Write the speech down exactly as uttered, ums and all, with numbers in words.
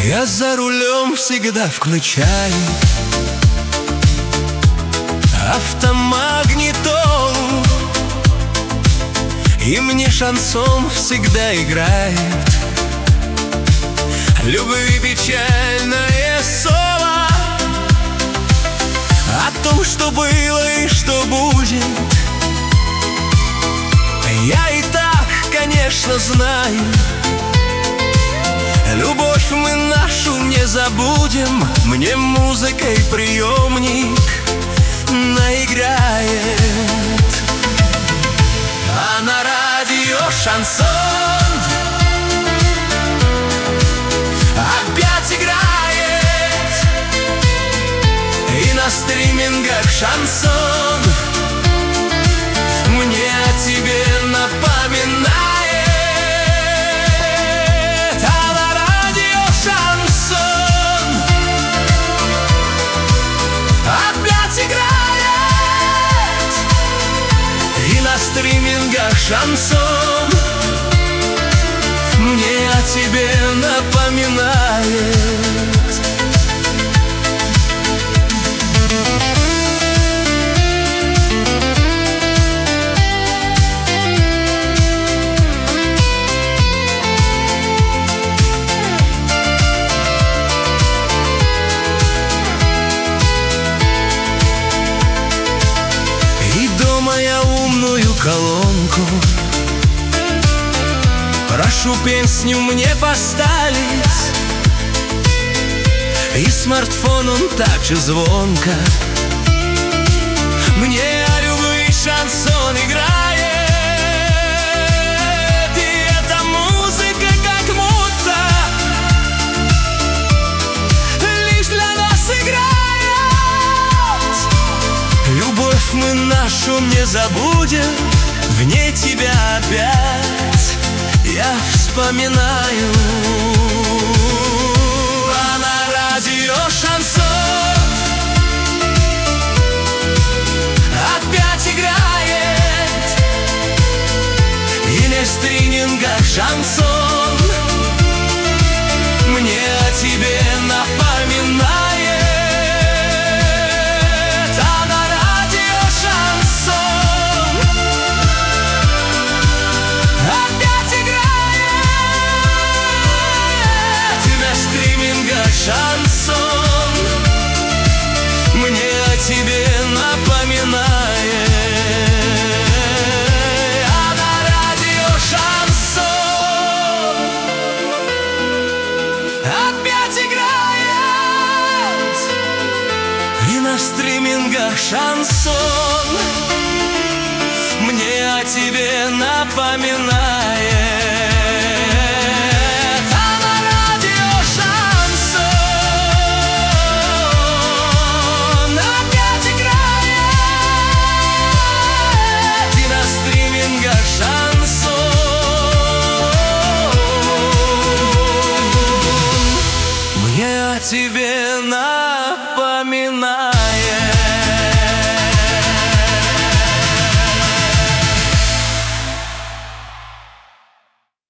Я за рулем всегда включаю автомагнитолу, и мне шансон всегда играет любви печальное соло о том, что было и что будет. Я и так, конечно, знаю, любовь мы нашу не забудем. Мне музыкой приемник наиграет, а на радио шансон опять играет, и на стримингах шансон мне о тебе напоминает. А на радио шансон опять играет, и на стримингах шансон мне о тебе напоминает. Я умную колонку прошу песню мне поставить, и смартфон он так же звонко мне о любви шансон играет. И эта музыка как будто лишь для нас играет. Любовь мы нашу не забудем, вне тебя опять я вспоминаю. А на радио шансон опять играет, и на стримингах шансон мне о тебе напоминает. Шансон мне о тебе напоминает. А на радио шансон опять играет, и на стримингах шансон мне о тебе напоминает. Тебе напоминаю.